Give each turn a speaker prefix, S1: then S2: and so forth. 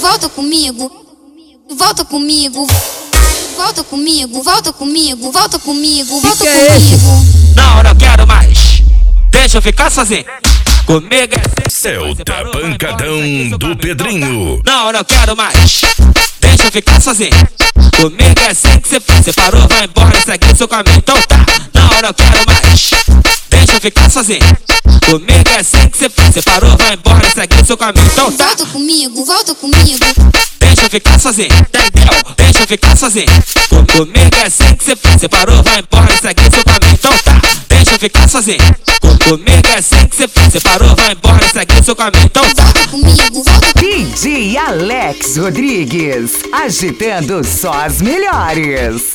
S1: volta comigo, volta comigo, volta comigo, volta comigo, volta comigo, volta comigo.
S2: Não, não quero mais, deixa eu ficar sozinho. Comigo é
S3: Celta Pancadão do Pedrinho.
S2: Não, não quero mais, deixa eu ficar sozinho. Comigo é assim que você parou, vai embora e segue seu caminho. Então tá, não, não quero mais, deixa eu ficar sozinho. Comigo é assim que você parou, vai embora e segue seu caminho. Então tá,
S1: Volta comigo, volta comigo,
S2: deixa eu ficar sozinho, entendeu? Deixa eu ficar sozinho. Comigo é assim que você parou, vai embora e segue seu caminho. Então tá, deixa eu ficar sozinho. Comigo é assim que você parou, vai embora e segue seu caminho. Então tá.
S1: volta comigo, volta
S4: DJ Alex Rodrigues, agitando só as melhores.